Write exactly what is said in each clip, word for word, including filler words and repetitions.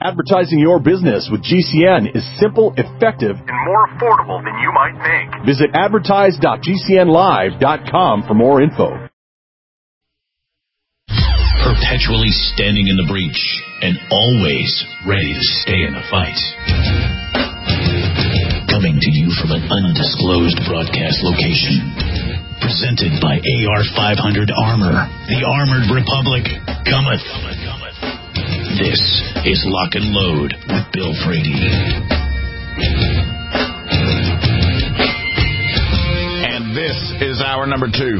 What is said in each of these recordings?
Advertising your business with G C N is simple, effective, and more affordable than you might think. Visit advertise dot g c n live dot com for more info. Perpetually standing in the breach and always ready to stay in the fight. Coming to you from an undisclosed broadcast location. Presented by A R five hundred Armor. The Armored Republic cometh. This is Lock and Load with Bill Frady. And this is hour number two.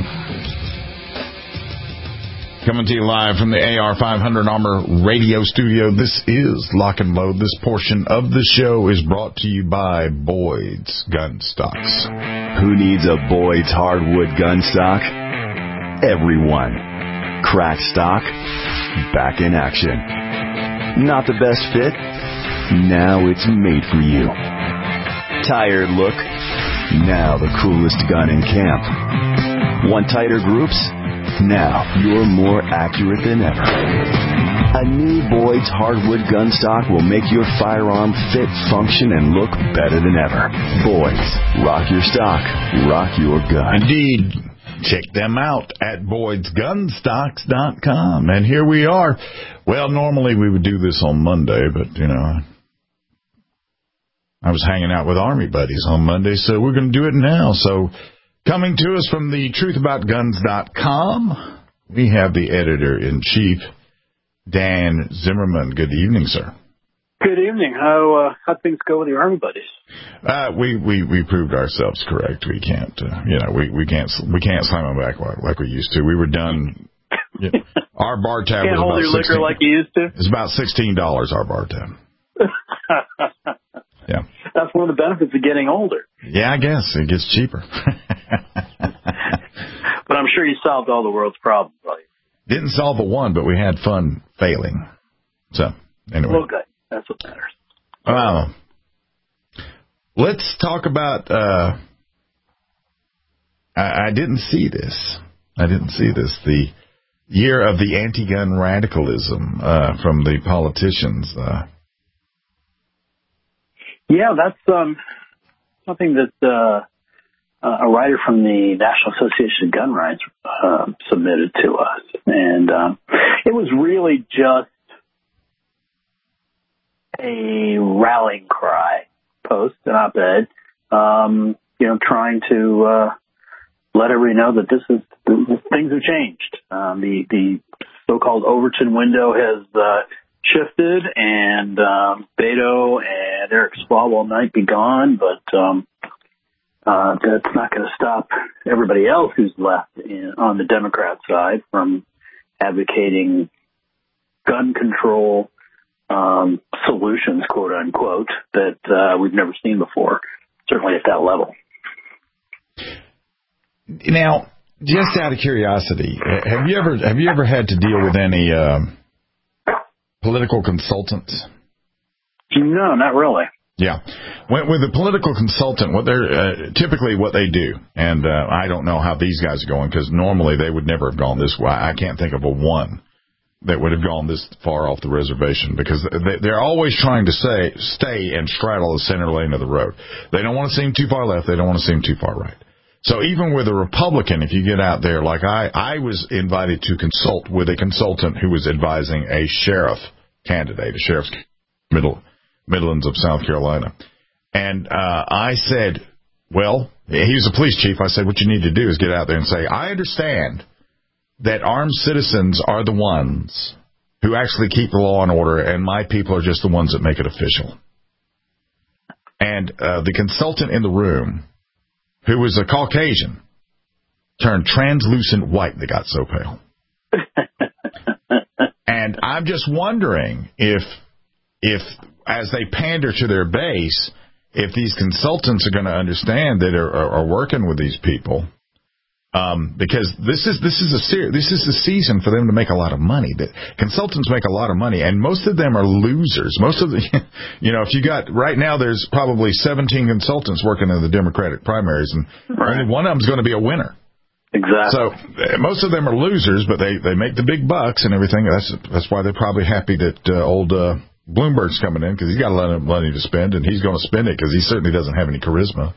Coming to you live from the A R five hundred Armor radio studio. This is Lock and Load. This portion of the show is brought to you by Boyd's Gun Stocks. Who needs a Boyd's hardwood gun stock? Everyone. Crack stock, back in action. Not the best fit? Now it's made for you. Tired look? Now the coolest gun in camp. Want tighter groups? Now you're more accurate than ever. A new Boyd's hardwood gun stock will make your firearm fit, function, and look better than ever. Boyd's. Rock your stock. Rock your gun. Indeed. Check them out at boyds gun stocks dot com. And here we are. Well, normally we would do this on Monday, but, you know, I was hanging out with Army buddies on Monday, so we're going to do it now. So coming to us from the truth about guns dot com, we have the editor-in-chief, Dan Zimmerman. Good evening, sir. Good evening. How uh, how things go with your Army buddies? Uh, we, we, we proved ourselves correct. We can't, uh, you know, we, we can't we can't slam them back like, like we used to. We were done. You know, our bar tab can't was hold about your liquor sixteen like you used to. It's about sixteen dollars. Our bar tab. Yeah, that's one of the benefits of getting older. Yeah, I guess it gets cheaper. But I'm sure you solved all the world's problems, right? Didn't solve a one, but we had fun failing. So anyway, well, good. That's what matters. Uh, let's talk about. Uh, I, I didn't see this. I didn't see this. The year of the anti-gun radicalism uh, from the politicians. Uh, yeah, that's um, something that uh, a writer from the National Association of Gun Rights uh, submitted to us, and um, it was really just a rallying cry post, an op-ed, um, you know, trying to uh, let everybody know that this is things have changed. Um, the the so-called Overton window has uh, shifted, and um, Beto and Eric Schwab all night be gone, but um, uh, that's not going to stop everybody else who's left in, on the Democrat side from advocating gun control Um, solutions, quote unquote, that uh, we've never seen before, certainly at that level. Now, just out of curiosity, have you ever have you ever had to deal with any um, political consultants? No, not really. Yeah, with, with a political consultant, what they're uh, typically what they do, and uh, I don't know how these guys are going because normally they would never have gone this way. I can't think of a one that would have gone this far off the reservation because they're always trying to say, stay and straddle the center lane of the road. They don't want to seem too far left. They don't want to seem too far right. So even with a Republican, if you get out there, like I, I was invited to consult with a consultant who was advising a sheriff candidate, a sheriff's middle, Midlands of South Carolina. And uh, I said, well, he was a police chief. I said, what you need to do is get out there and say, I understand that armed citizens are the ones who actually keep the law and order, and my people are just the ones that make it official. And uh, the consultant in the room, who was a Caucasian, turned translucent white. They got so pale. And I'm just wondering if, if as they pander to their base, if these consultants are going to understand that are, are, are working with these people. Um, because this is this is a ser- this is the season for them to make a lot of money. The consultants make a lot of money, and most of them are losers. Most of the, you know, if you got right now, there's probably seventeen consultants working in the Democratic primaries, and right. only one of them's going to be a winner. Exactly. So uh, most of them are losers, but they, they make the big bucks and everything. That's that's why they're probably happy that uh, old uh, Bloomberg's coming in because he's got a lot of money to spend, and he's going to spend it because he certainly doesn't have any charisma.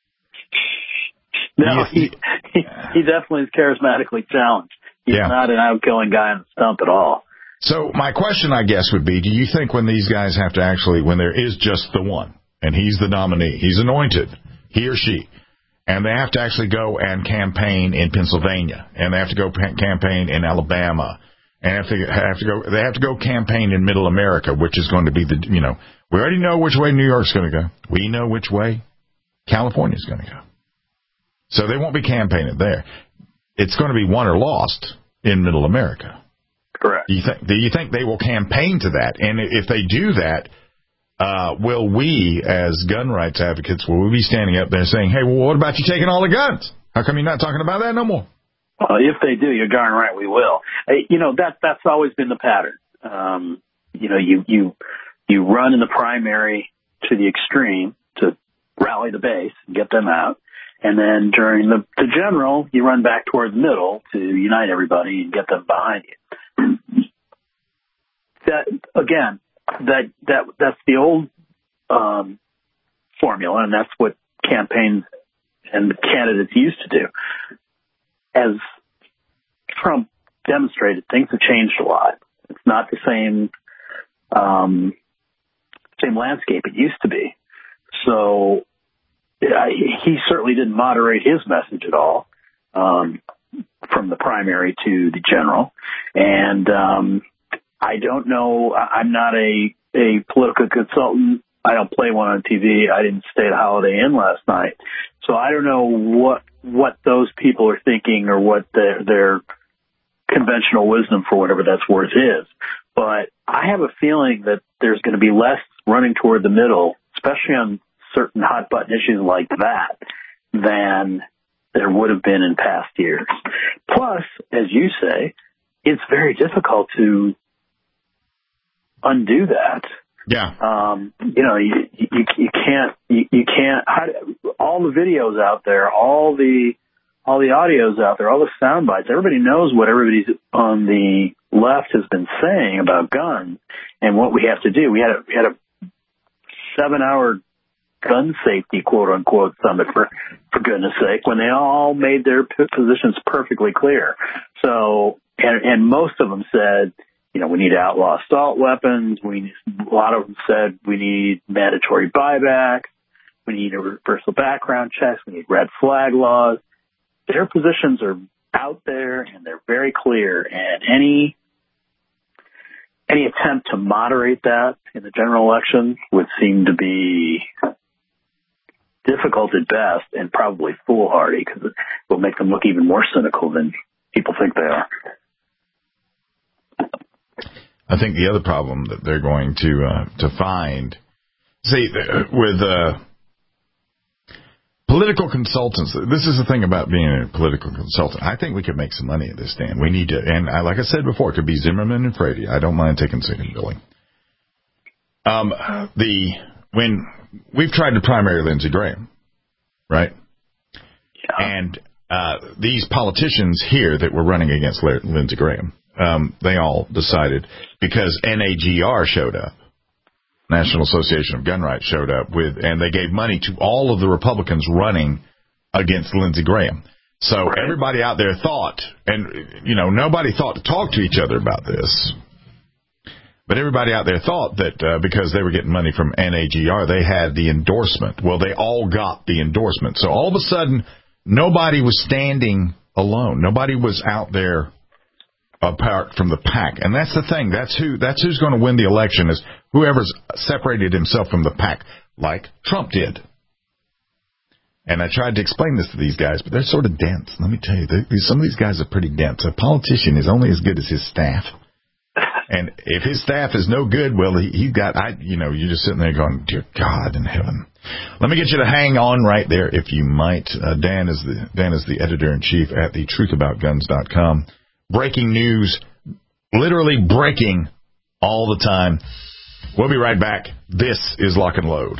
No, he, he he definitely is charismatically challenged. He's yeah. not an outgoing guy on the stump at all. So my question, I guess, would be, do you think when these guys have to actually, when there is just the one, and he's the nominee, he's anointed, he or she, and they have to actually go and campaign in Pennsylvania, and they have to go pa- campaign in Alabama, and have to, have to go, they have to go campaign in Middle America, which is going to be the, you know, we already know which way New York's going to go. We know which way California's going to go. So they won't be campaigning there. It's going to be won or lost in Middle America. Correct. Do you think, do you think they will campaign to that? And if they do that, uh, will we, as gun rights advocates, will we be standing up there saying, hey, well, what about you taking all the guns? How come you're not talking about that no more? Well, if they do, you're darn right we will. You know, that that's always been the pattern. Um, you know, you, you, you run in the primary to the extreme to rally the base and get them out. And then during the, the general, you run back toward the middle to unite everybody and get them behind you. That again, that that that's the old um, formula, and that's what campaigns and candidates used to do. As Trump demonstrated, things have changed a lot. It's not the same um, same landscape it used to be. So I, he certainly didn't moderate his message at all. Um, from the primary to the general. And um, I don't know, I'm not a, a political consultant. I don't play one on T V. I didn't stay at Holiday Inn last night. So I don't know what what those people are thinking or what their, their conventional wisdom, for whatever that's worth, is. But I have a feeling that there's going to be less running toward the middle, especially on certain hot-button issues like that, than there would have been in past years. Plus, as you say, it's very difficult to undo that. Yeah. Um, you know, you, you, you can't, you, you can't, how, all the videos out there, all the, all the audios out there, all the sound bites, everybody knows what everybody on the left has been saying about guns and what we have to do. We had a, we had a seven hour gun safety, quote unquote, summit for, for goodness sake, when they all made their positions perfectly clear. So, and, and most of them said, you know, we need to outlaw assault weapons. We, a lot of them said we need mandatory buybacks. We need universal background checks. We need red flag laws. Their positions are out there and they're very clear. And any, any attempt to moderate that in the general election would seem to be difficult at best and probably foolhardy because it will make them look even more cynical than people think they are. I think the other problem that they're going to uh, to find, see, with uh, political consultants, this is the thing about being a political consultant. I think we could make some money at this, Dan. We need to, and I, like I said before, it could be Zimmerman and Frady. I don't mind taking second billing. Um, the when we've tried to primary Lindsey Graham, right? Yeah. And uh, these politicians here that were running against Lindsey Graham, um, they all decided because N A G R showed up, National Association of Gun Rights showed up with, and they gave money to all of the Republicans running against Lindsey Graham. So right. Everybody out there thought, and you know, nobody thought to talk to each other about this. But everybody out there thought that uh, because they were getting money from N A G R, they had the endorsement. Well, they all got the endorsement. So all of a sudden, nobody was standing alone. Nobody was out there apart from the pack. And that's the thing. That's who. That's who's going to win the election, is whoever's separated himself from the pack, like Trump did. And I tried to explain this to these guys, but they're sort of dense. Let me tell you, some of these guys are pretty dense. A politician is only as good as his staff. And if his staff is no good, well, he, he got, I, you know, you're just sitting there going, dear God in heaven. Let me get you to hang on right there, if you might. Uh, Dan is the Dan is the editor-in-chief at the truth about guns dot com. Breaking news, literally breaking all the time. We'll be right back. This is Lock and Load.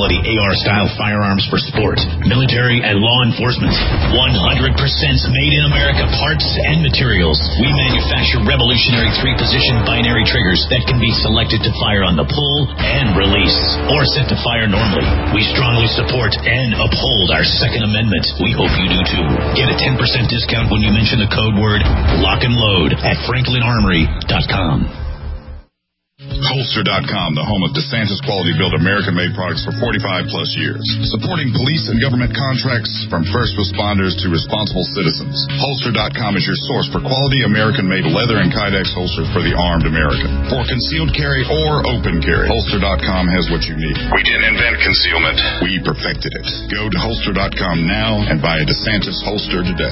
quality A R-style firearms for sport, military, and law enforcement. one hundred percent made in America parts and materials. We manufacture revolutionary three-position binary triggers that can be selected to fire on the pull and release, or set to fire normally. We strongly support and uphold our Second Amendment. We hope you do too. Get a ten percent discount when you mention the code word lock and load at franklin armory dot com. Holster dot com, the home of DeSantis quality-built American-made products for forty-five plus years. Supporting police and government contracts from first responders to responsible citizens. Holster dot com is your source for quality American-made leather and Kydex holsters for the armed American. For concealed carry or open carry, Holster dot com has what you need. We didn't invent concealment. We perfected it. Go to Holster dot com now and buy a DeSantis holster today.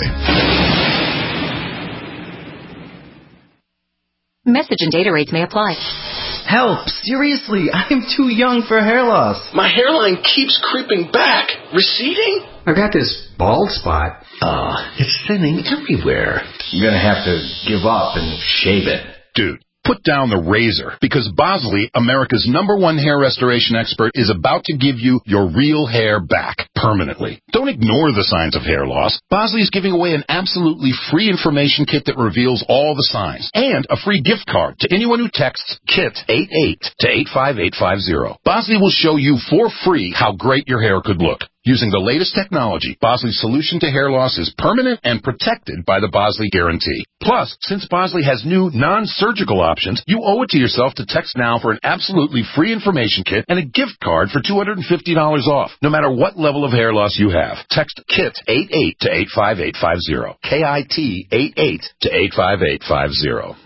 Message and data rates may apply. Help! Seriously, I'm too young for hair loss. My hairline keeps creeping back. Receding? I've got this bald spot. Uh, it's thinning everywhere. I'm gonna have to give up and shave it. Dude, put down the razor, because Bosley, America's number one hair restoration expert, is about to give you your real hair back permanently. Don't ignore the signs of hair loss. Bosley is giving away an absolutely free information kit that reveals all the signs, and a free gift card to anyone who texts KIT eighty-eight to eight five eight five zero. Bosley will show you for free how great your hair could look. Using the latest technology, Bosley's solution to hair loss is permanent and protected by the Bosley Guarantee. Plus, since Bosley has new non-surgical options, you owe it to yourself to text now for an absolutely free information kit and a gift card for two hundred fifty dollars off, no matter what level of hair loss you have. Text KIT eighty-eight to eight five eight five zero. K I T eighty-eight to eight five eight five zero.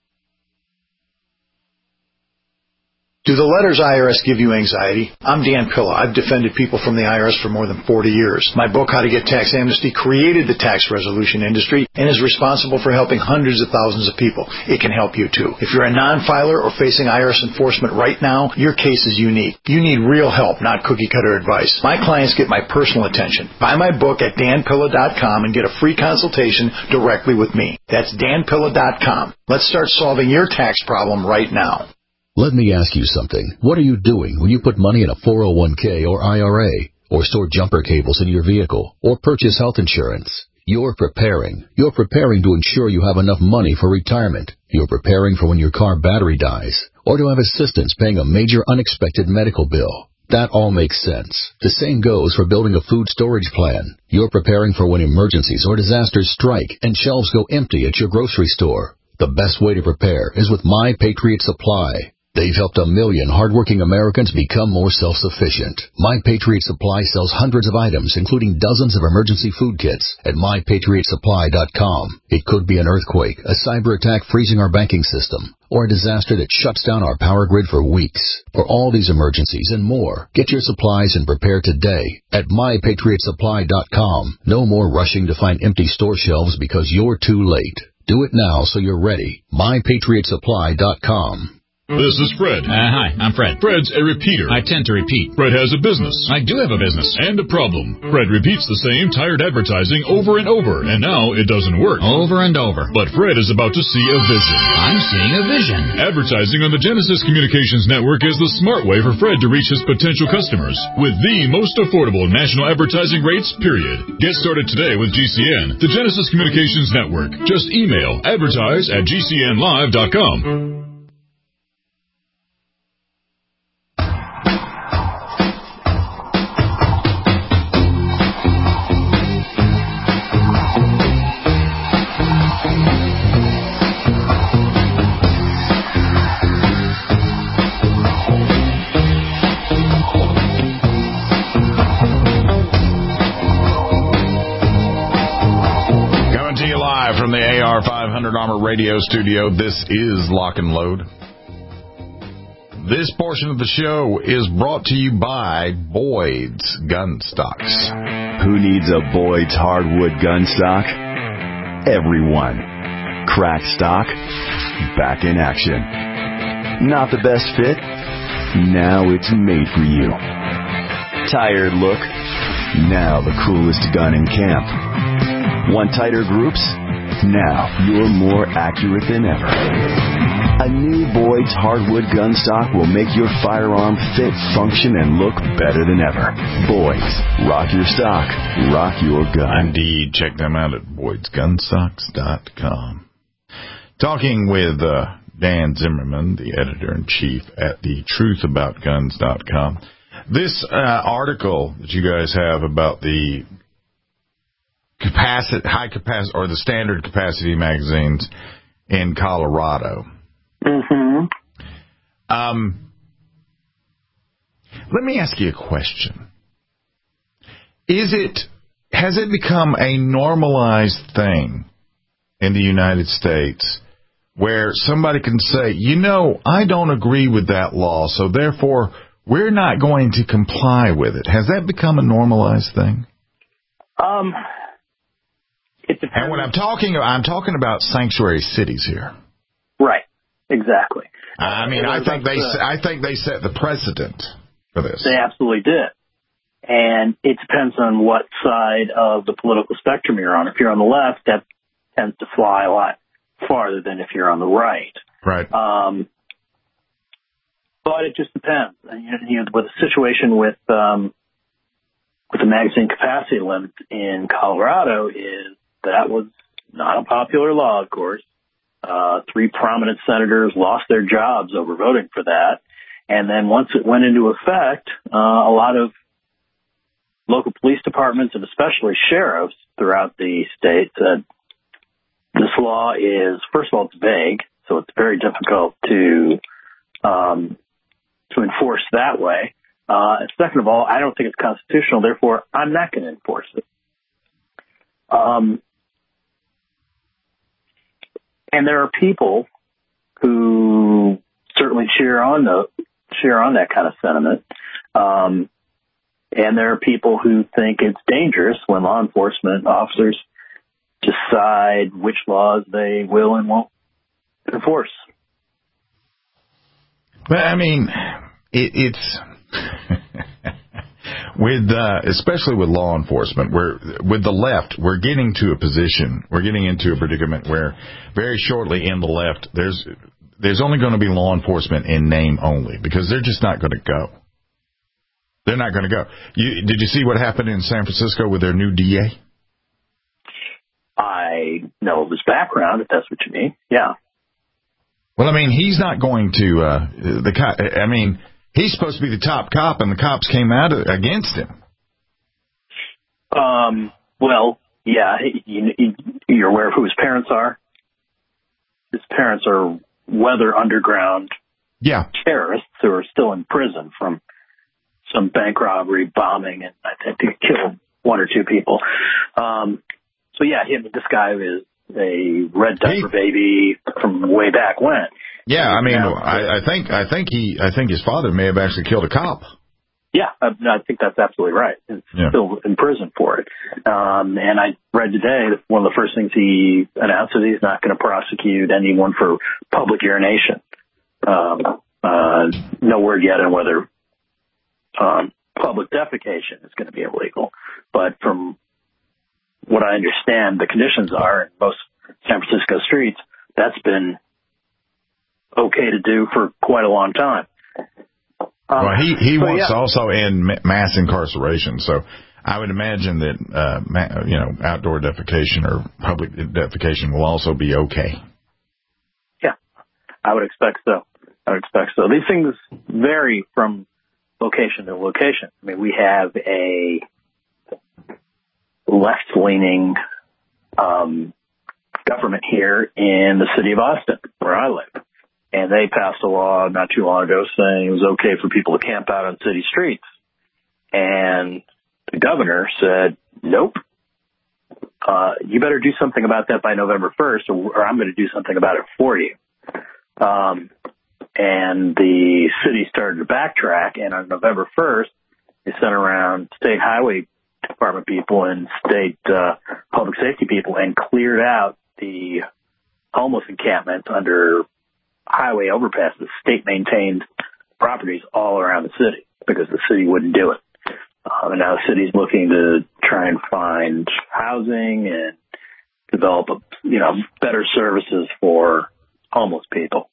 Do the letters I R S give you anxiety? I'm Dan Pilla. I've defended people from the I R S for more than forty years. My book, How to Get Tax Amnesty, created the tax resolution industry and is responsible for helping hundreds of thousands of people. It can help you too. If you're a non-filer or facing I R S enforcement right now, your case is unique. You need real help, not cookie-cutter advice. My clients get my personal attention. Buy my book at dan pilla dot com and get a free consultation directly with me. That's dan pilla dot com. Let's start solving your tax problem right now. Let me ask you something. What are you doing when you put money in a four oh one k or I R A, or store jumper cables in your vehicle, or purchase health insurance? You're preparing. You're preparing to ensure you have enough money for retirement. You're preparing for when your car battery dies, or to have assistance paying a major unexpected medical bill. That all makes sense. The same goes for building a food storage plan. You're preparing for when emergencies or disasters strike and shelves go empty at your grocery store. The best way to prepare is with My Patriot Supply. They've helped a million hardworking Americans become more self-sufficient. My Patriot Supply sells hundreds of items, including dozens of emergency food kits, at my patriot supply dot com. It could be an earthquake, a cyber attack freezing our banking system, or a disaster that shuts down our power grid for weeks. For all these emergencies and more, get your supplies and prepare today at my patriot supply dot com. No more rushing to find empty store shelves because you're too late. Do it now so you're ready. my patriot supply dot com. This is Fred. Uh, hi, I'm Fred. Fred's a repeater. I tend to repeat. Fred has a business. I do have a business. And a problem. Fred repeats the same tired advertising over and over, and now it doesn't work. Over and over. But Fred is about to see a vision. I'm seeing a vision. Advertising on the Genesis Communications Network is the smart way for Fred to reach his potential customers with the most affordable national advertising rates, period. Get started today with G C N, the Genesis Communications Network. Just email advertise at g c n live dot com. From the A R five hundred Armor Radio Studio, this is Lock and Load. This portion of the show is brought to you by Boyd's Gun Stocks. Who needs a Boyd's hardwood gun stock? Everyone. Cracked stock, back in action. Not the best fit? Now it's made for you. Tired look? Now the coolest gun in camp. Want tighter groups? Now you're more accurate than ever. A new Boyd's hardwood gun stock will make your firearm fit, function, and look better than ever. Boyd's. Rock your stock. Rock your gun. Indeed. Check them out at boyds gun stocks dot com. Talking with uh, Dan Zimmerman, the editor-in-chief at the truth about guns dot com. This uh, article that you guys have about the capacity, high capacity, or the standard capacity magazines in Colorado. Mm-hmm. Um, let me ask you a question. Is it, has it become a normalized thing in the United States where somebody can say, you know, I don't agree with that law, so therefore we're not going to comply with it? Has that become a normalized thing? Um, it depends. And when I'm talking, I'm talking about sanctuary cities here. Right. Exactly. I mean, I think they, I think they set the precedent for this. They absolutely did. And it depends on what side of the political spectrum you're on. If you're on the left, that tends to fly a lot farther than if you're on the right. Right. Um, but it just depends. You know, with the situation with um, with the magazine capacity limit in Colorado, is that was not a popular law, of course. Uh, three prominent senators lost their jobs over voting for that. And then once it went into effect, uh, a lot of local police departments and especially sheriffs throughout the state said this law is, first of all, it's vague, so it's very difficult to um, to enforce that way. Uh, and second of all, I don't think it's constitutional, therefore I'm not going to enforce it. Um, and there are people who certainly cheer on the cheer on that kind of sentiment. Um, and there are people who think it's dangerous when law enforcement officers decide which laws they will and won't enforce. But I mean, it, it's with uh, especially with law enforcement, where with the left, we're getting to a position, we're getting into a predicament where very shortly in the left, there's there's only going to be law enforcement in name only, because they're just not going to go. They're not going to go. You, did you see what happened in San Francisco with their new D A? I know of his background, if that's what you mean. Yeah. Well, I mean, he's not going to, uh, the cop, I mean, he's supposed to be the top cop, and the cops came out against him. Um, well, yeah, you, you, you're aware of who his parents are? His parents are weather underground yeah. terrorists who are still in prison from some bank robbery, bombing, and I think they killed one or two people. Um, so, yeah, him, this guy is a red diaper baby from way back when. Yeah, I mean, now, I, I think I think he I think his father may have actually killed a cop. Yeah, I, I think that's absolutely right. He's yeah. still in prison for it. Um, and I read today that one of the first things he announced is he's not going to prosecute anyone for public urination. Um, uh, no word yet on whether um, public defecation is going to be illegal, but from what I understand, the conditions are in most San Francisco streets, that's been okay to do for quite a long time. Um, well, he, he so wants yeah. to also end mass incarceration, so I would imagine that, uh, ma- you know, outdoor defecation or public defecation will also be okay. Yeah, I would expect so. I would expect so. These things vary from location to location. I mean, we have a left-leaning um, government here in the city of Austin, where I live. And they passed a law not too long ago saying it was okay for people to camp out on city streets. And the governor said, nope, uh, you better do something about that by November first, or, or I'm going to do something about it for you. Um, and the city started to backtrack, and on November first, they sent around state highway department people and state uh, public safety people and cleared out the homeless encampments under highway overpasses, state-maintained properties all around the city because the city wouldn't do it. Um, and now the city's looking to try and find housing and develop, a, you know, better services for homeless people.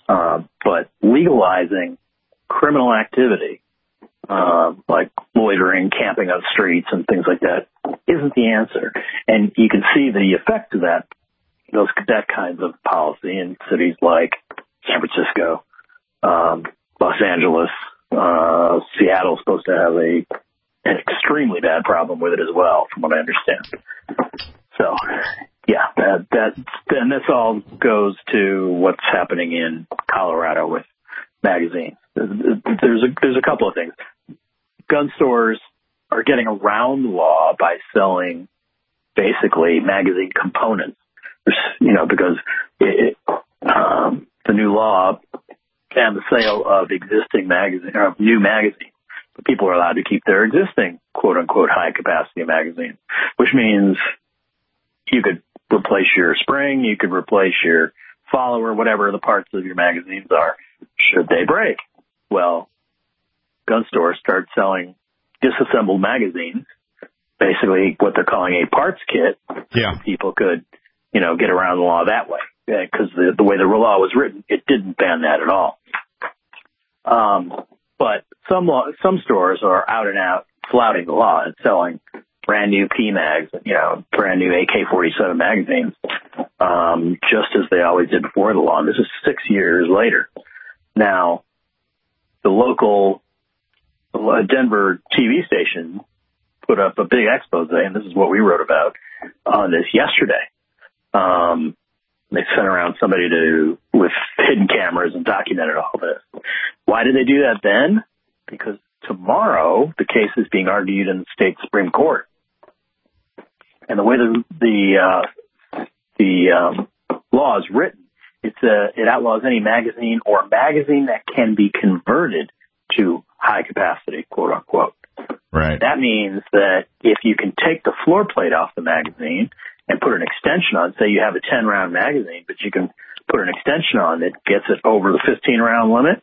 Uh, but legalizing criminal activity, uh, like loitering, camping on streets and things like that isn't the answer. And you can see the effect of that, those, that kinds of policy in cities like San Francisco, um, Los Angeles, uh, Seattle's supposed to have a, an extremely bad problem with it as well, from what I understand. So, yeah, that, that, and this all goes to what's happening in Colorado with magazines. There's a, there's a couple of things. Gun stores are getting around the law by selling basically magazine components, you know, because it, um, the new law banned the sale of existing magazine, or of new magazines. But people are allowed to keep their existing quote unquote high capacity magazines, which means you could replace your spring, you could replace your follower, whatever the parts of your magazines are, should they break. Well, gun stores start selling disassembled magazines, basically what they're calling a parts kit. Yeah. People could, you know, get around the law that way, because the, the way the law was written, it didn't ban that at all. Um, but some law, some stores are out and out flouting the law and selling brand new P mags, you know, brand new A K forty-seven magazines, um, just as they always did before the law. And this is six years later. Now, the local uh, Denver T V station put up a big expose, and this is what we wrote about on this yesterday. Um, they sent around somebody to with hidden cameras and documented all this. Why did they do that then? Because tomorrow the case is being argued in the state Supreme Court. And the way the the, uh, the um, law is written, it's a, it outlaws any magazine or magazine that can be converted to high capacity, quote unquote. Right. That means that if you can take the floor plate off the magazine and put an extension on, say you have a ten round magazine, but you can put an extension on that gets it over the fifteen round limit,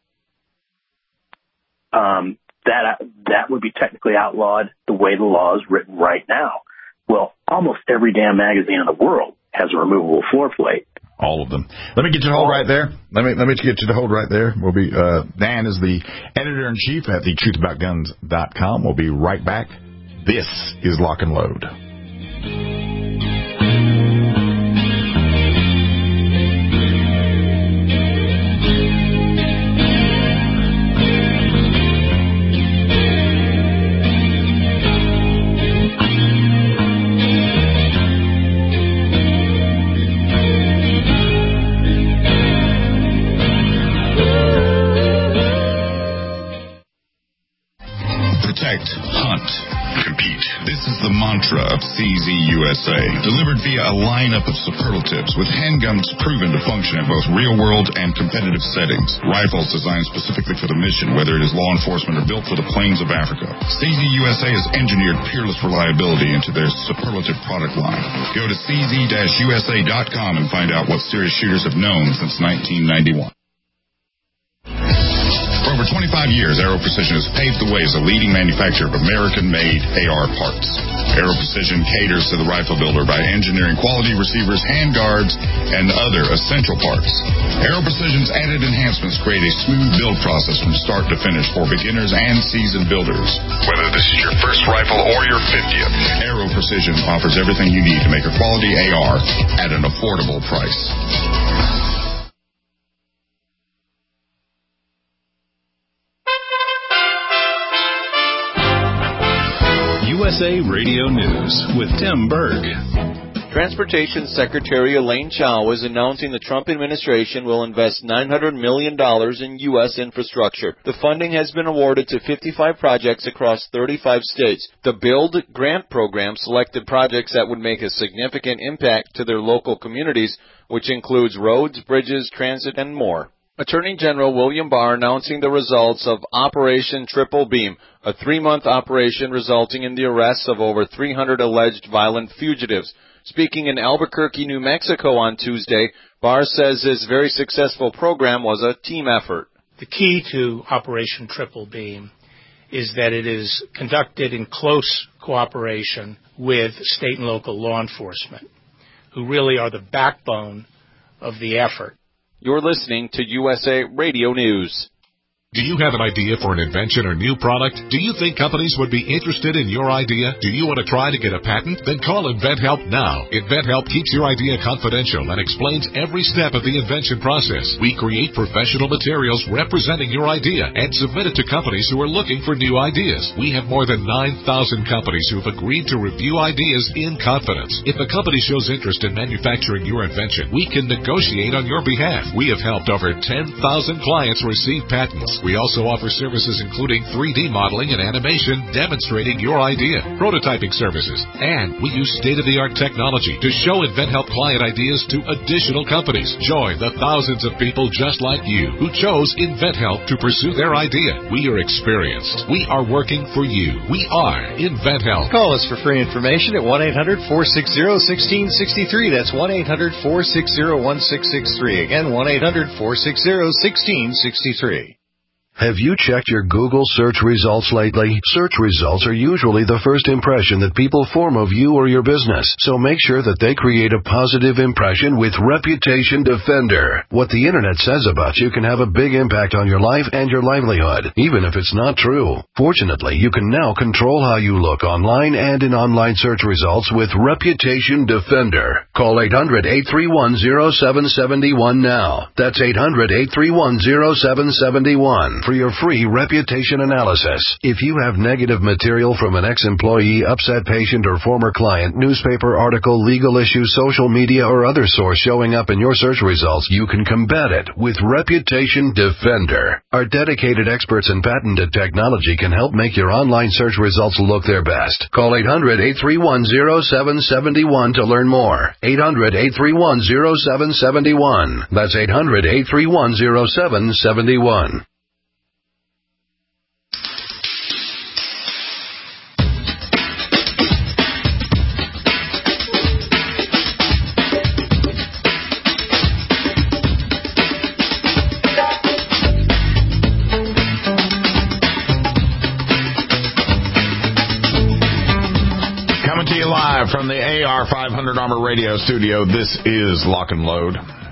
um, that that would be technically outlawed the way the law is written right now. Well, almost every damn magazine in the world has a removable floor plate. All of them. Let me get you to hold right there. Let me let me get you to hold right there. We'll be uh, Dan is the editor in chief at the truth about guns dot com. We'll be right back. This is Lock and Load. Mantra of C Z U S A, delivered via a lineup of superlatives with handguns proven to function in both real-world and competitive settings. Rifles designed specifically for the mission, whether it is law enforcement or built for the plains of Africa. C Z U S A has engineered peerless reliability into their superlative product line. Go to C Z U S A dot com and find out what serious shooters have known since nineteen ninety-one. For over twenty-five years, Aero Precision has paved the way as a leading manufacturer of American-made A R parts. Aero Precision caters to the rifle builder by engineering quality receivers, handguards, and other essential parts. Aero Precision's added enhancements create a smooth build process from start to finish for beginners and seasoned builders. Whether this is your first rifle or your fiftieth, Aero Precision offers everything you need to make a quality A R at an affordable price. U S A Radio News with Tim Berg. Transportation Secretary Elaine Chao is announcing the Trump administration will invest nine hundred million dollars in U S infrastructure. The funding has been awarded to fifty-five projects across thirty-five states. The Build Grant program selected projects that would make a significant impact to their local communities, which includes roads, bridges, transit, and more. Attorney General William Barr announcing the results of Operation Triple Beam, a three-month operation resulting in the arrests of over three hundred alleged violent fugitives. Speaking in Albuquerque, New Mexico on Tuesday, Barr says this very successful program was a team effort. The key to Operation Triple Beam is that it is conducted in close cooperation with state and local law enforcement, who really are the backbone of the effort. You're listening to U S A Radio News. Do you have an idea for an invention or new product? Do you think companies would be interested in your idea? Do you want to try to get a patent? Then call InventHelp now. InventHelp keeps your idea confidential and explains every step of the invention process. We create professional materials representing your idea and submit it to companies who are looking for new ideas. We have more than nine thousand companies who have agreed to review ideas in confidence. If a company shows interest in manufacturing your invention, we can negotiate on your behalf. We have helped over ten thousand clients receive patents. We also offer services including three D modeling and animation demonstrating your idea, prototyping services, and we use state-of-the-art technology to show InventHelp client ideas to additional companies. Join the thousands of people just like you who chose InventHelp to pursue their idea. We are experienced. We are working for you. We are InventHelp. Call us for free information at one eight hundred four six zero one six six three. That's one eight hundred four six zero one six six three. Again, one eight hundred four six zero one six six three. Have you checked your Google search results lately? Search results are usually the first impression that people form of you or your business, so make sure that they create a positive impression with Reputation Defender. What the Internet says about you can have a big impact on your life and your livelihood, even if it's not true. Fortunately, you can now control how you look online and in online search results with Reputation Defender. Call eight hundred eight three one zero seven seven one now. That's eight hundred eight three one zero seven seven one. For your free reputation analysis. If you have negative material from an ex-employee, upset patient, or former client, newspaper article, legal issue, social media, or other source showing up in your search results, you can combat it with Reputation Defender. Our dedicated experts in patented technology can help make your online search results look their best. Call eight hundred eight three one zero seven seven one to learn more. eight hundred eight three one zero seven seven one. That's eight hundred eight three one zero seven seven one. From the A R five hundred Armor Radio studio, this is Lock and Load.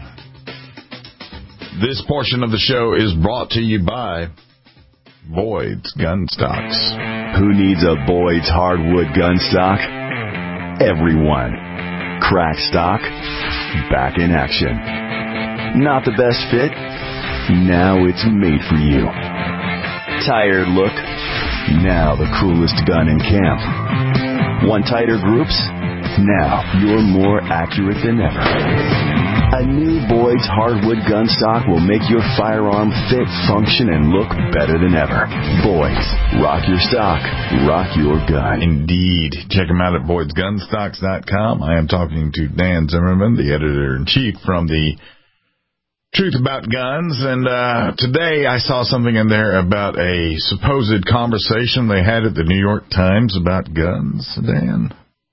This portion of the show is brought to you by Boyd's Gun Stocks. Who needs a Boyd's hardwood gun stock? Everyone. Crack stock, back in action. Not the best fit? Now it's made for you. Tired look? Now the coolest gun in camp. Want tighter groups? Now you're more accurate than ever. A new Boyd's hardwood gun stock will make your firearm fit, function, and look better than ever. Boyd's. Rock your stock. Rock your gun. Indeed. Check them out at boyds gun stocks dot com. I am talking to Dan Zimmerman, the editor-in-chief from the Truth About Guns, and uh, today I saw something in there about a supposed conversation they had at the New York Times about guns. Dan?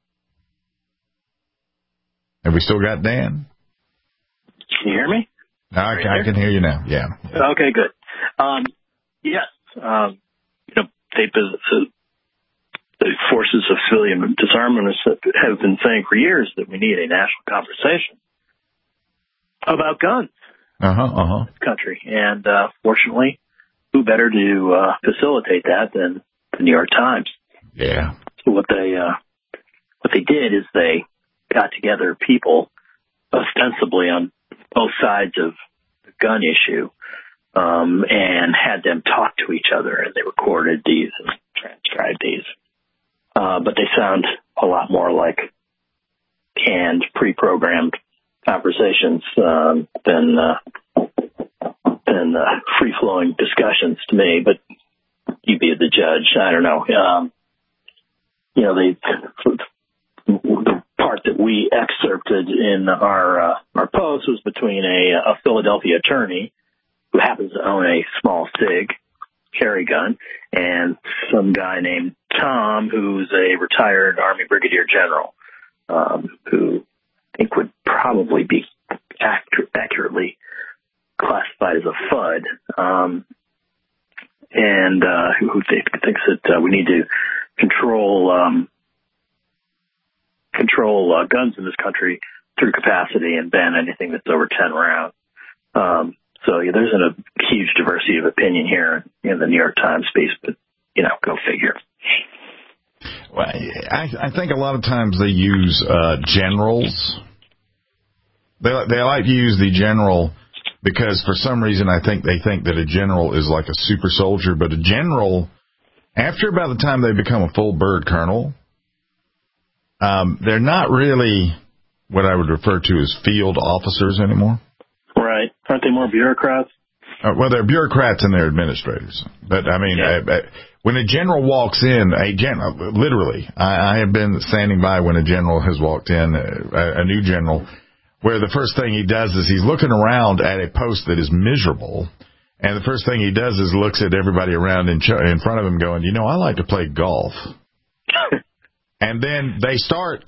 Have we still got Dan? Can you hear me? I, right I can hear you now, yeah. Okay, good. Um, yes, um, you know, they, the, the forces of civilian disarmament have been saying for years that we need a national conversation about guns. Uh-huh, uh-huh. Country. And, uh, fortunately, who better to, uh, facilitate that than the New York Times? Yeah. So what they, uh, what they did is they got together people ostensibly on both sides of the gun issue, um, and had them talk to each other, and they recorded these and transcribed these. Uh, but they sound a lot more like canned, pre-programmed conversations um, than uh, than uh, free-flowing discussions to me, but you be the judge. I don't know. Um, you know, they, the part that we excerpted in our uh, our post was between a, a Philadelphia attorney who happens to own a small SIG carry gun and some guy named Tom, who's a retired Army brigadier general, um, who I think would probably be accurate, accurately classified as a F U D, um, and uh, who, who think, thinks that uh, we need to control um, control uh, guns in this country through capacity and ban anything that's over ten rounds. Um, so yeah, there's a huge diversity of opinion here in the New York Times piece, but, you know, go figure. Well, I, I think a lot of times they use uh, generals. They they like to use the general because for some reason I think they think that a general is like a super soldier, but a general, after about the time they become a full bird colonel, um, they're not really what I would refer to as field officers anymore. Right. Aren't they more bureaucrats? Uh, well, they're bureaucrats and they're administrators. But, I mean, Yeah. I, I, when a general walks in, a general, literally, I, I have been standing by when a general has walked in, a, a new general, where the first thing he does is he's looking around at a post that is miserable, and the first thing he does is looks at everybody around in, ch- in front of him going, you know, I like to play golf. And then they start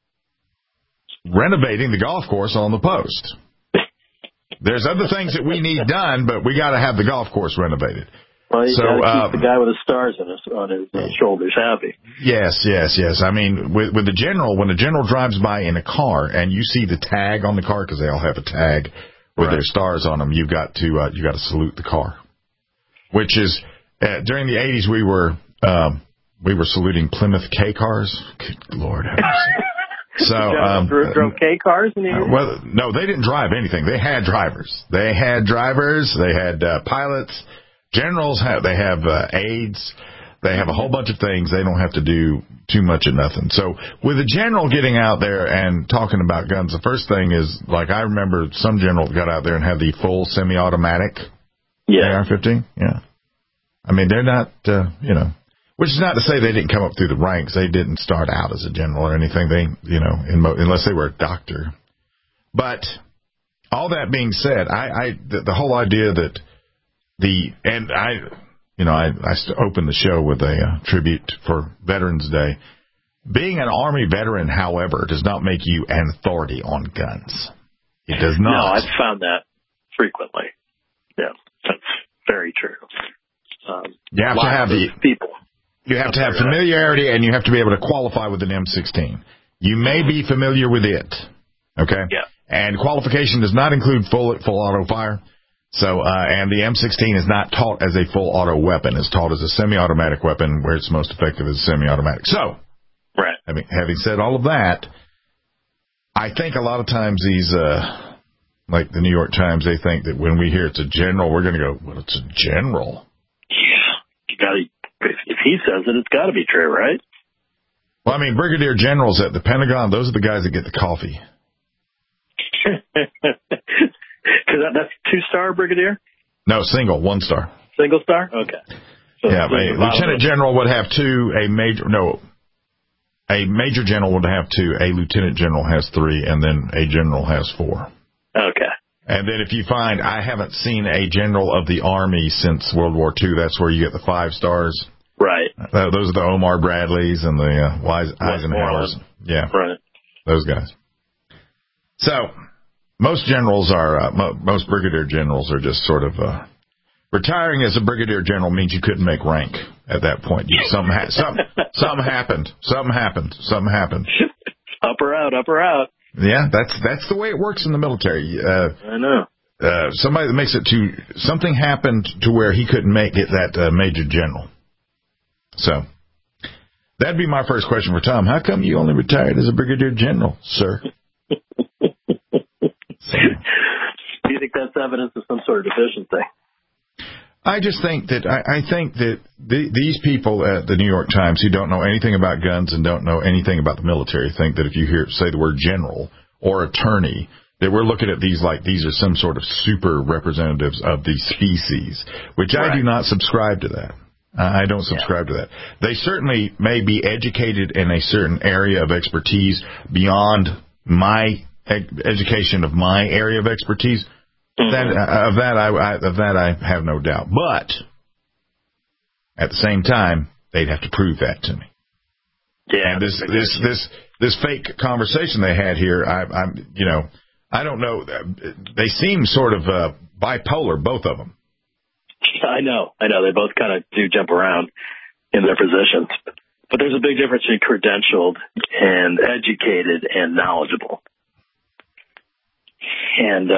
renovating the golf course on the post. There's other things that we need done, but we got to have the golf course renovated. Well, you so, got to keep um, the guy with the stars on his, on his uh, shoulders happy. Yes, yes, yes. I mean, with, with the general, when the general drives by in a car and you see the tag on the car, because they all have a tag with Right. their stars on them, you've got to uh, you got to salute the car. Which is uh, during the eighties, we were um, we were saluting Plymouth K cars. Good Lord, have mercy. So, um, drove, drove K cars in the uh, well, no, they didn't drive anything. They had drivers. They had drivers. They had uh, pilots. Generals have they have uh, aides. They have a whole bunch of things. They don't have to do too much of nothing. So with a general getting out there and talking about guns, the first thing is, like, I remember some general got out there and had the full semi-automatic yeah. A R fifteen. Yeah. I mean, they're not, uh, you know. Which is not to say they didn't come up through the ranks. They didn't start out as a general or anything. They, you know, in mo- unless they were a doctor. But all that being said, I, I the, the whole idea that the and I, you know, I, I opened the show with a uh, tribute for Veterans Day. Being an Army veteran, however, does not make you an authority on guns. It does not. No, I've found that frequently. Yeah, that's very true. Um, you have to have the people. You have to have familiarity, and you have to be able to qualify with an M sixteen. You may be familiar with it, okay? Yeah. And qualification does not include full full auto fire. So, uh, and the M sixteen is not taught as a full auto weapon. It's taught as a semi-automatic weapon, where it's most effective as semi-automatic. So, right. Having, having said all of that, I think a lot of times these, uh, like the New York Times, they think that when we hear it's a general, we're going to go, well, it's a general. Yeah. You got to. If, if he says it, it's got to be true, right? Well, I mean, brigadier generals at the Pentagon, those are the guys that get the coffee. Because that, that's two-star brigadier? No, single, one star. Single star? Okay. So yeah, a lieutenant general would have two, a major, no, a major general would have two, a lieutenant general has three, and then a general has four. Okay. And then if you find, I haven't seen a general of the Army since World War Two. That's where you get the five stars. Right. Uh, those are the Omar Bradleys and the uh, Weis- Eisenhowers. Yeah. Right. Those guys. So, most generals are, uh, mo- most brigadier generals are just sort of, uh, retiring as a brigadier general means you couldn't make rank at that point. You, something, ha- something, something happened. Something happened. Something happened. Up or out, up or out. Yeah, that's that's the way it works in the military. Uh, I know. Uh, somebody that makes it to something happened to where he couldn't make it that uh, major general. So that'd be my first question for Tom. How come you only retired as a brigadier general, sir? Do you think that's evidence of some sort of deficiency? I just think that I, I think that the, these people at the New York Times who don't know anything about guns and don't know anything about the military think that if you hear say the word general or attorney, that we're looking at these like these are some sort of super representatives of the species, which right. I do not subscribe to that. I don't subscribe yeah. to that. They certainly may be educated in a certain area of expertise beyond my ed- education of my area of expertise. That, uh, of that I, I of that I have no doubt, but at the same time they'd have to prove that to me. Yeah, and this this this this fake conversation they had here, I, I'm you know I don't know. They seem sort of uh, bipolar, both of them. I know, I know. They both kind of do jump around in their positions, but there's a big difference between credentialed and educated and knowledgeable, and. uh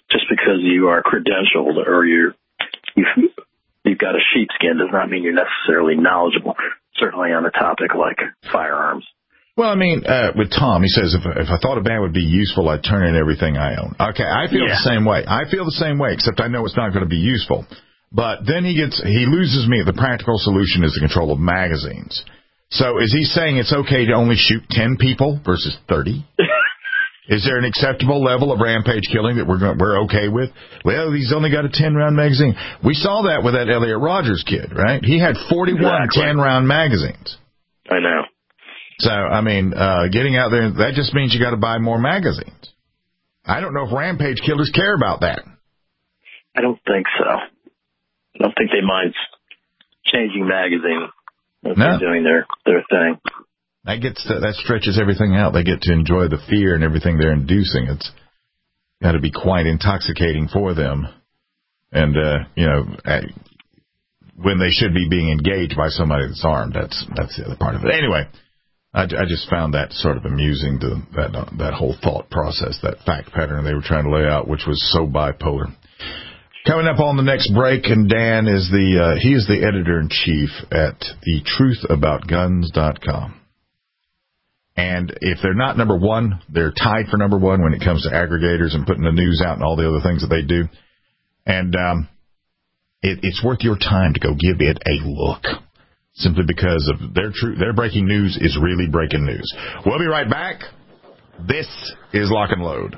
just because you are credentialed or you're, you've, you've got a sheepskin does not mean you're necessarily knowledgeable, certainly on a topic like firearms. Well, I mean, uh, with Tom, he says, if, if I thought a band would be useful, I'd turn in everything I own. Okay, I feel yeah. the same way. I feel the same way, except I know it's not going to be useful. But then he gets, he loses me. The practical solution is the control of magazines. So is he saying it's okay to only shoot ten people versus thirty? Is there an acceptable level of rampage killing that we're going, we're okay with? Well, he's only got a ten-round magazine. We saw that with that Elliot Rogers kid, right? He had forty-one exactly. ten-round magazines. I know. So, I mean, uh, getting out there, that just means you got to buy more magazines. I don't know if rampage killers care about that. I don't think so. I don't think they mind changing magazines if no. they're doing their, their thing. That gets to, that stretches everything out. They get to enjoy the fear and everything they're inducing. It's got to be quite intoxicating for them. And, uh, you know, when they should be being engaged by somebody that's armed, that's that's the other part of it. Anyway. I, I just found that sort of amusing, to, that uh, that whole thought process, that fact pattern they were trying to lay out, which was so bipolar. Coming up on the next break, and Dan is the uh, he is the editor-in-chief at the truth about guns dot com. And if they're not number one, they're tied for number one when it comes to aggregators and putting the news out and all the other things that they do. And um, it, it's worth your time to go give it a look. Simply because of their true, their breaking news is really breaking news. We'll be right back. This is Lock and Load.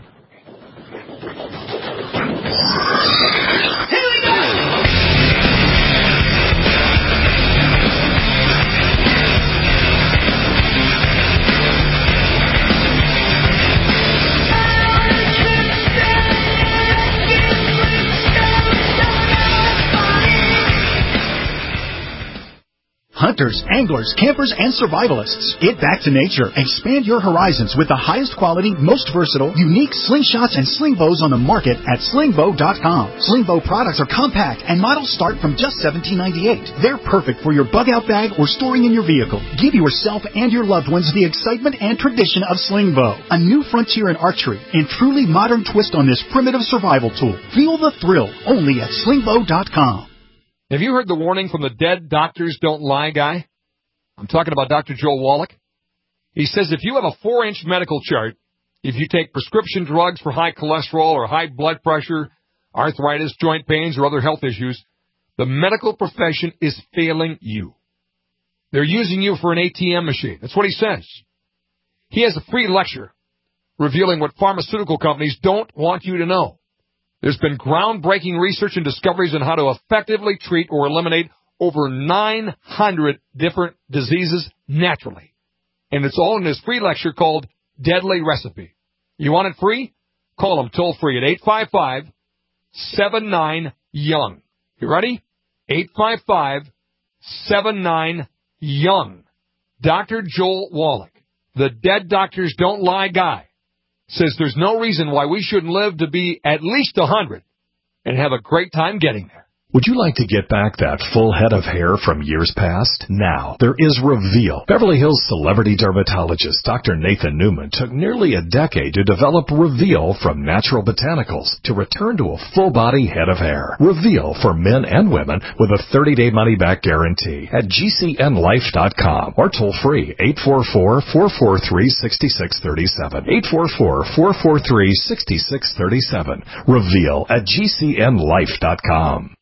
Here we go! Hunters, anglers, campers, and survivalists. Get back to nature. Expand your horizons with the highest quality, most versatile, unique slingshots and sling bows on the market at sling bow dot com. Sling bow products are compact and models start from just seventeen ninety-eight. They're perfect for your bug-out bag or storing in your vehicle. Give yourself and your loved ones the excitement and tradition of sling bow. A new frontier in archery and truly modern twist on this primitive survival tool. Feel the thrill only at sling bow dot com. Have you heard the warning from the Dead Doctors Don't Lie guy? I'm talking about Doctor Joel Wallach. He says if you have a four-inch medical chart, if you take prescription drugs for high cholesterol or high blood pressure, arthritis, joint pains, or other health issues, the medical profession is failing you. They're using you for an A T M machine. That's what he says. He has a free lecture revealing what pharmaceutical companies don't want you to know. There's been groundbreaking research and discoveries on how to effectively treat or eliminate over nine hundred different diseases naturally. And it's all in this free lecture called Deadly Recipe. You want it free? Call them toll free at eight five five, seven nine, young. You ready? eight five five, seven nine, young. Doctor Joel Wallach, the Dead Doctors Don't Lie guy, says there's no reason why we shouldn't live to be at least one hundred and have a great time getting there. Would you like to get back that full head of hair from years past? Now, there is Reveal. Beverly Hills celebrity dermatologist Doctor Nathan Newman took nearly a decade to develop Reveal from natural botanicals to return to a full-body head of hair. Reveal for men and women with a thirty-day money-back guarantee at G C N life dot com or toll-free eight four four, four four three, six six three seven. eight four four, four four three, six six three seven. Reveal at G C N life dot com.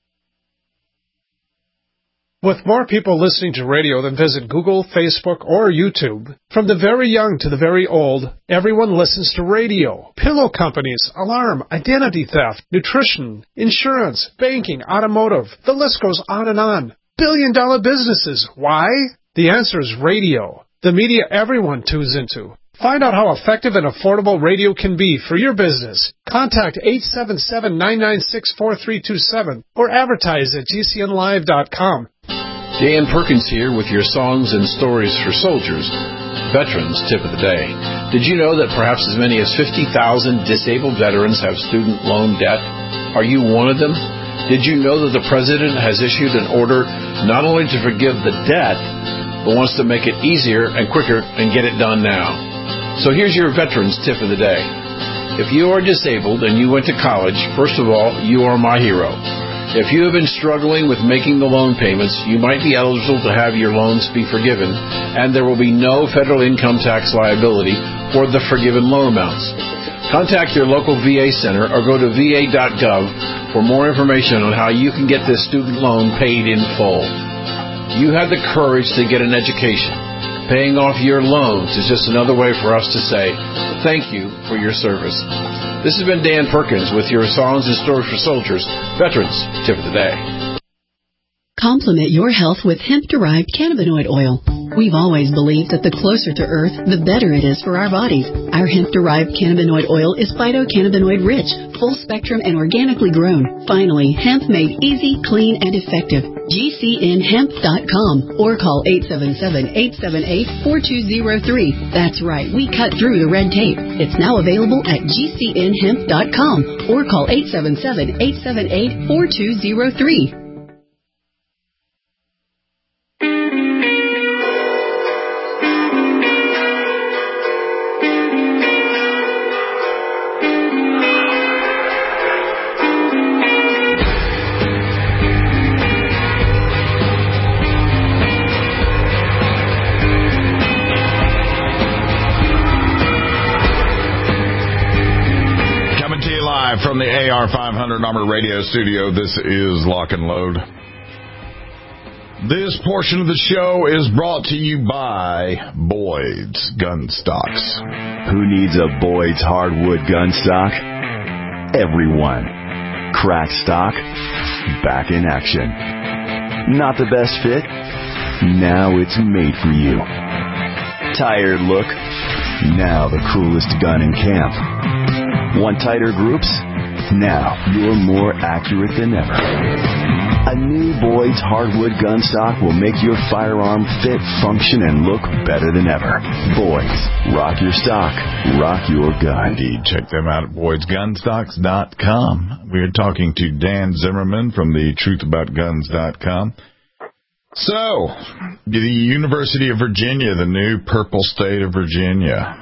With more people listening to radio than visit Google, Facebook, or YouTube, from the very young to the very old, everyone listens to radio. Pillow companies, alarm, identity theft, nutrition, insurance, banking, automotive, the list goes on and on. Billion dollar businesses. Why? The answer is radio. The media everyone tunes into. Find out how effective and affordable radio can be for your business. Contact eight seven seven, nine nine six, four three two seven or advertise at G C N live dot com. Dan Perkins here with your songs and stories for soldiers. Veterans Tip of the Day. Did you know that perhaps as many as fifty thousand disabled veterans have student loan debt? Are you one of them? Did you know that the President has issued an order not only to forgive the debt, but wants to make it easier and quicker and get it done now? So here's your Veterans Tip of the Day. If you are disabled and you went to college, first of all, you are my hero. If you have been struggling with making the loan payments, you might be eligible to have your loans be forgiven, and there will be no federal income tax liability for the forgiven loan amounts. Contact your local V A center or go to v a dot gov for more information on how you can get this student loan paid in full. You had the courage to get an education. Paying off your loans is just another way for us to say thank you for your service. This has been Dan Perkins with your Songs and Stories for Soldiers, Veterans Tip of the Day. Complement your health with hemp-derived cannabinoid oil. We've always believed that the closer to Earth, the better it is for our bodies. Our hemp-derived cannabinoid oil is phytocannabinoid rich, full spectrum, and organically grown. Finally, hemp made easy, clean, and effective. G C N hemp dot com or call eight seven seven, eight seven eight, four two zero three. That's right, we cut through the red tape. It's now available at G C N hemp dot com or call eight seven seven, eight seven eight, four two zero three. From the A R five hundred Armor Radio Studio, this is Lock and Load. This portion of the show is brought to you by Boyd's Gun Stocks. Who needs a Boyd's hardwood gun stock? Everyone. Crack stock, back in action. Not the best fit? Now it's made for you. Tired look? Now the coolest gun in camp. Want tighter groups? Now you're more accurate than ever. A new Boyd's hardwood gun stock will make your firearm fit, function, and look better than ever. Boyd's. Rock your stock. Rock your gun. Indeed. Check them out at boyds gun stocks dot com. We're talking to Dan Zimmerman from the truth about guns dot com. So, the University of Virginia, the new purple state of Virginia,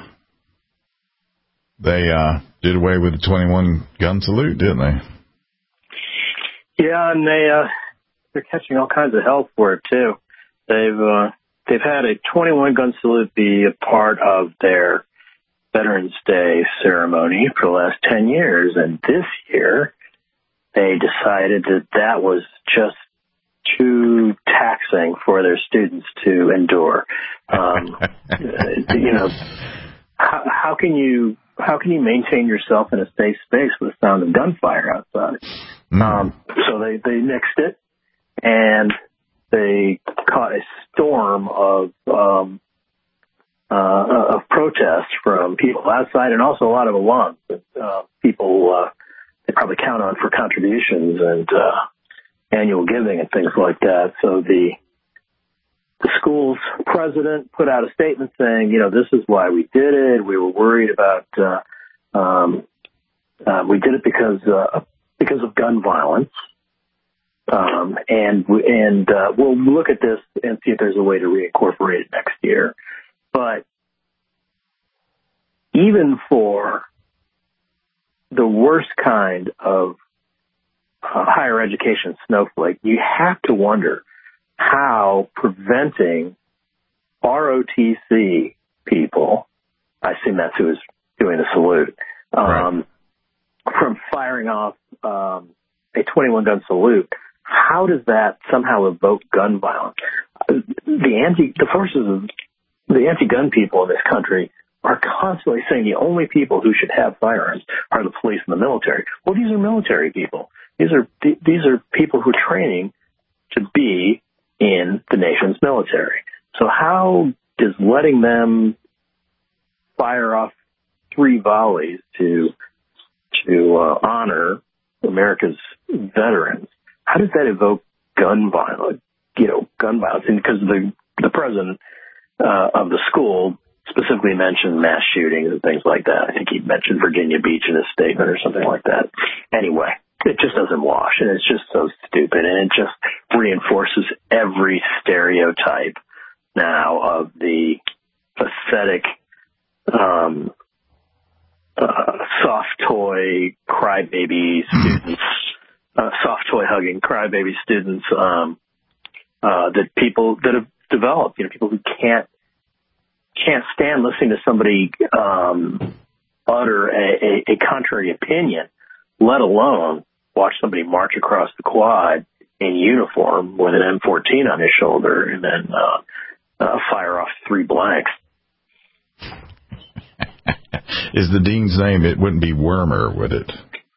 they uh, did away with the twenty-one gun salute, didn't they? Yeah, and they uh, they're catching all kinds of hell for it too. They've uh, they've had a twenty-one gun salute be a part of their Veterans Day ceremony for the last ten years, and this year they decided that that was just too taxing for their students to endure. Um, you know, how, how can you? How can you maintain yourself in a safe space with the sound of gunfire outside? Mm. Um, so they, they nixed it, and they caught a storm of um, uh, of protests from people outside, and also a lot of alums. Uh, people uh, they probably count on for contributions and uh, annual giving and things like that. So the The school's president put out a statement saying, you know, this is why we did it. We were worried about, uh, um, uh, we did it because, uh, because of gun violence. Um, and, and, uh, we'll look at this and see if there's a way to reincorporate it next year. But even for the worst kind of uh, higher education snowflake, you have to wonder how preventing R O T C people, I assume that's who is doing the salute, um, right. from firing off um, a twenty-one gun salute, how does that somehow evoke gun violence? The anti, the forces of the anti-gun people in this country are constantly saying the only people who should have firearms are the police and the military. Well, these are military people. These are these are people who are training to be in the nation's military. So how does letting them fire off three volleys to to uh, honor America's veterans, how does that evoke gun violence? You know, gun violence, and because the the president uh, of the school specifically mentioned mass shootings and things like that. I think he mentioned Virginia Beach in his statement or something like that. Anyway, it just doesn't wash, and it's just so stupid, and it just reinforces every stereotype now of the pathetic um, uh, soft toy crybaby students, uh, soft toy hugging crybaby students um, uh, that people that have developed. You know, people who can't can't stand listening to somebody um, utter a, a, a contrary opinion, let alone watch somebody march across the quad in uniform with an M fourteen on his shoulder and then uh, uh, fire off three blanks. Is the dean's name? It wouldn't be Wormer, would it?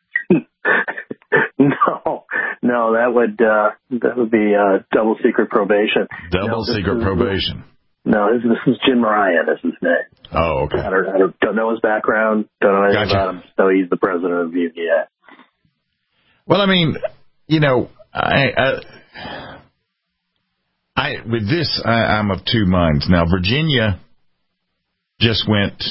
no, no, that would uh, that would be uh, double secret probation. Double no, secret is, probation. No, this, this is Jim Ryan. Is his name. Oh, okay. I don't, I don't, don't know his background. Don't know anything gotcha. about him. So he's the president of U V A. Well, I mean, you know, I, I, I with this, I, I'm of two minds. Now, Virginia just went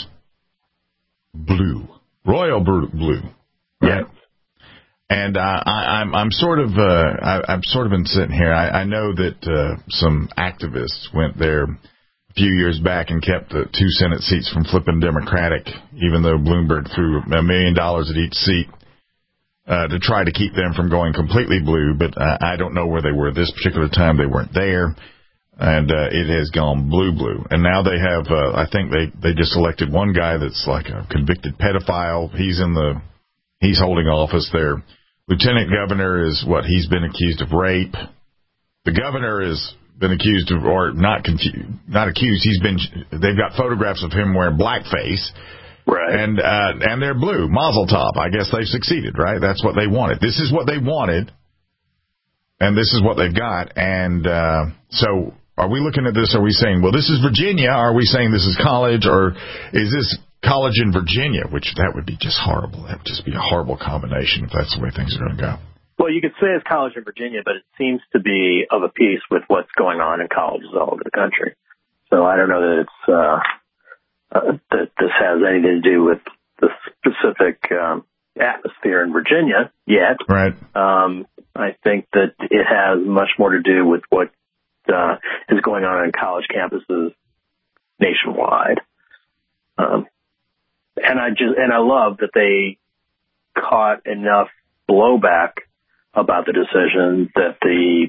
blue, royal blue, right? And uh, I, I'm, I'm sort of, uh, I, I've sort of been sitting here. I, I know that uh, some activists went there a few years back and kept the two Senate seats from flipping Democratic, even though Bloomberg threw a million dollars at each seat uh, to try to keep them from going completely blue. But uh, I don't know where they were this particular time. They weren't there. And uh, it has gone blue, blue. And now they have, uh, I think they, they just elected one guy that's like a convicted pedophile. He's in the, he's holding office there. Lieutenant governor is what? He's been accused of rape. The governor has been accused of, or not confused, not accused. He's been, they've got photographs of him wearing blackface. Right. And, uh, and they're blue. Mazel tov. I guess they've succeeded, right? That's what they wanted. This is what they wanted. And this is what they've got. And, uh, so, are we looking at this? Are we saying, well, this is Virginia? Are we saying this is college? Or is this college in Virginia? Which that would be just horrible. That would just be a horrible combination if that's the way things are going to go. Well, you could say it's college in Virginia, but it seems to be of a piece with what's going on in colleges all over the country. So I don't know that it's uh, uh, that this has anything to do with the specific um, atmosphere in Virginia yet. Right. Um, I think that it has much more to do with what Uh, is going on in college campuses nationwide, um, and I just and I love that they caught enough blowback about the decision that the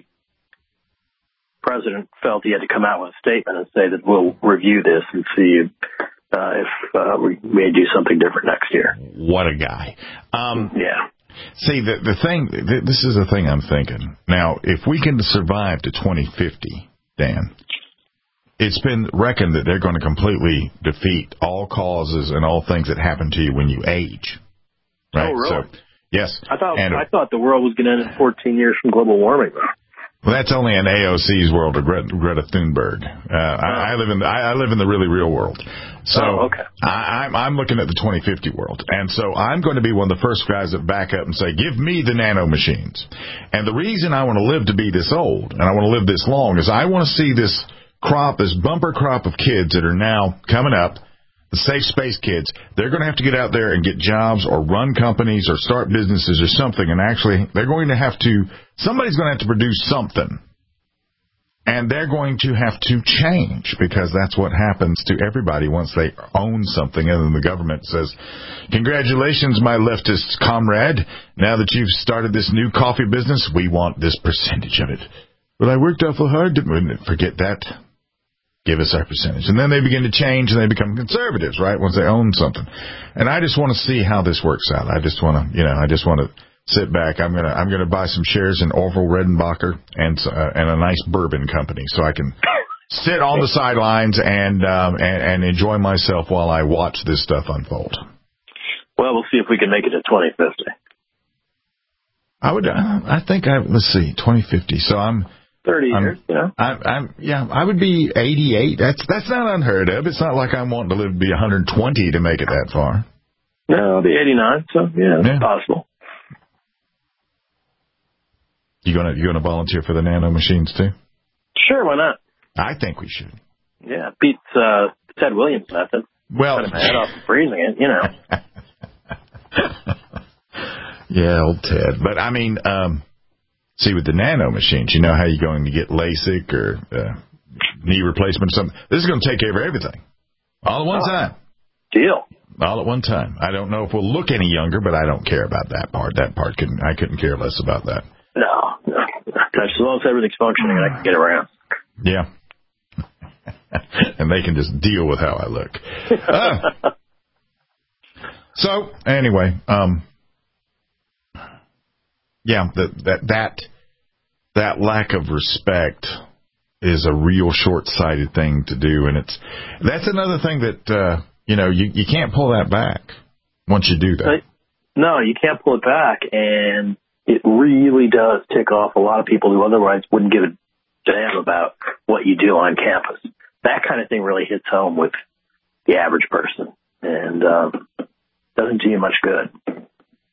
president felt he had to come out with a statement and say that we'll review this and see uh, if uh, we may do something different next year. What a guy! Um, yeah. See, the the thing, this is the thing I'm thinking. Now, if we can survive to twenty fifty, Dan, it's been reckoned that they're going to completely defeat all causes and all things that happen to you when you age. Right? Oh, really? So, yes. I thought and, I thought the world was going to end in fourteen years from global warming, though. Well, that's only in A O C's world of Greta, Greta Thunberg. Uh, oh. I, I live in the, I, I live in the really real world. So oh, okay. I, I'm, I'm looking at the twenty fifty world. And so I'm going to be one of the first guys that back up and say, give me the nano machines. And the reason I want to live to be this old and I want to live this long is I want to see this crop, this bumper crop of kids that are now coming up, the safe space kids. They're going to have to get out there and get jobs or run companies or start businesses or something. And actually, they're going to have to, somebody's going to have to produce something. And they're going to have to change because that's what happens to everybody once they own something. And then the government says, congratulations, my leftist comrade. Now that you've started this new coffee business, we want this percentage of it. But I worked awful hard to forget that. Give us our percentage. And then they begin to change and they become conservatives, right, once they own something. And I just want to see how this works out. I just want to, you know, I just want to sit back. I'm gonna I'm gonna buy some shares in Orville Redenbacher and uh, and a nice bourbon company, so I can sit on the sidelines and um, and, and enjoy myself while I watch this stuff unfold. Well, we'll see if we can make it to twenty fifty. I would. Uh, I think I let's see, twenty fifty. So I'm thirty I'm, years. You know, I'm, I'm yeah. I would be eighty-eight. That's that's not unheard of. It's not like I'm wanting to live to be one hundred twenty to make it that far. No, I'll be eighty-nine. So yeah, it's yeah. possible. You gonna you gonna volunteer for the nano machines too? Sure, why not? I think we should. Yeah, beats uh, Ted Williams' method. Well, cutting my head off and freezing it, you know. Yeah, old Ted. But I mean, um, see, with the nano machines, you know how you're going to get LASIK or uh, knee replacement or something. This is going to take care of everything all at one oh, time. Deal. All at one time. I don't know if we'll look any younger, but I don't care about that part. That part, can I couldn't care less about that. No, no. As long as everything's functioning, I can get around. Yeah. And they can just deal with how I look. Uh, so, anyway, um, yeah, that, that, that, that lack of respect is a real short-sighted thing to do. And it's, that's another thing that, uh, you know, you, you can't pull that back once you do that. No, you can't pull it back. And it really does tick off a lot of people who otherwise wouldn't give a damn about what you do on campus. That kind of thing really hits home with the average person and uh, doesn't do you much good.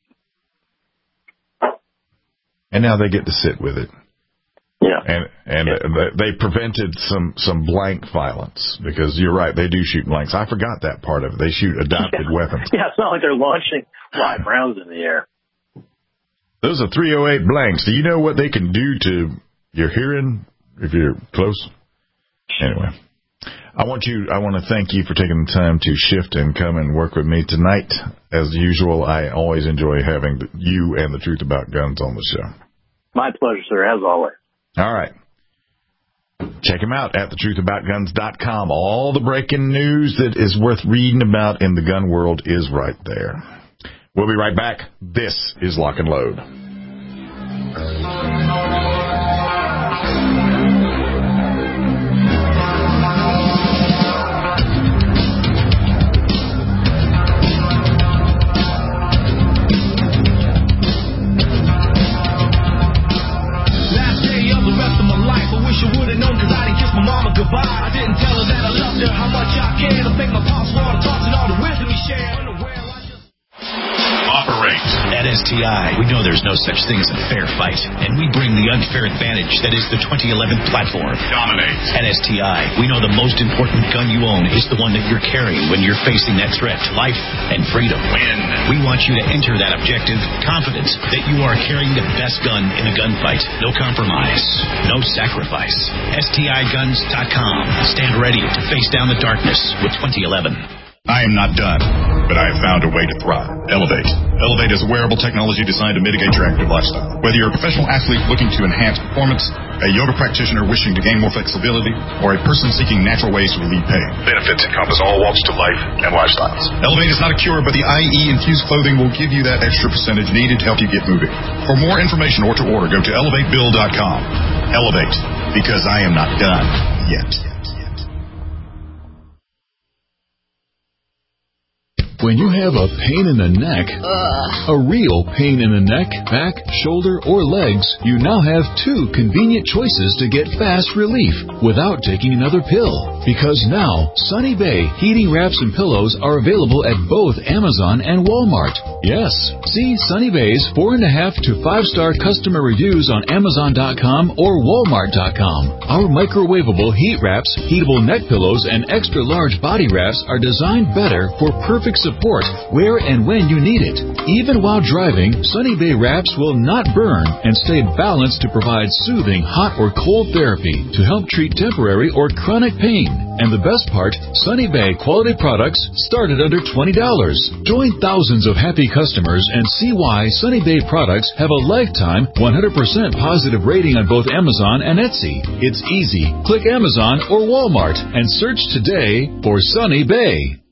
And now they get to sit with it. Yeah. And and yeah. they prevented some, some blank violence because you're right, they do shoot blanks. I forgot that part of it. They shoot adopted yeah. weapons. Yeah, it's not like they're launching live rounds in the air. Those are three oh eight blanks. Do you know what they can do to your hearing if you're close? Anyway, I want you. I want to thank you for taking the time to shift and come and work with me tonight. As usual, I always enjoy having you and the Truth About Guns on the show. My pleasure, sir, as always. All right. Check him out at the truth about guns dot com. All the breaking news that is worth reading about in the gun world is right there. We'll be right back. This is Lock and Load. Goodbye. I didn't tell her that I loved her, how much I cared. I think my pops wanted to talk and all the wisdom he shared. Operate. At S T I, we know there's no such thing as a fair fight, and we bring the unfair advantage that is the twenty eleven platform. Dominate. At S T I, we know the most important gun you own is the one that you're carrying when you're facing that threat to life and freedom. Win. We want you to enter that objective confident that you are carrying the best gun in a gunfight. No compromise. No sacrifice. S T I guns dot com. Stand ready to face down the darkness with twenty eleven. I am not done, but I have found a way to thrive. Elevate. Elevate is a wearable technology designed to mitigate your active lifestyle. Whether you're a professional athlete looking to enhance performance, a yoga practitioner wishing to gain more flexibility, or a person seeking natural ways to relieve pain, benefits encompass all walks of life and lifestyles. Elevate is not a cure, but the I E-infused clothing will give you that extra percentage needed to help you get moving. For more information or to order, go to elevate bill dot com. Elevate, because I am not done yet. When you have a pain in the neck, Ugh. a real pain in the neck, back, shoulder, or legs, you now have two convenient choices to get fast relief without taking another pill. Because now, Sunny Bay heating wraps and pillows are available at both Amazon and Walmart. Yes, see Sunny Bay's four and a half to five star customer reviews on Amazon dot com or Walmart dot com. Our microwavable heat wraps, heatable neck pillows, and extra large body wraps are designed better for perfect support where and when you need it. Even while driving, Sunny Bay wraps will not burn and stay balanced to provide soothing hot or cold therapy to help treat temporary or chronic pain. And the best part, Sunny Bay quality products start at under twenty dollars. Join thousands of happy customers and see why Sunny Bay products have a lifetime one hundred percent positive rating on both Amazon and Etsy. It's easy. Click Amazon or Walmart and search today for Sunny Bay.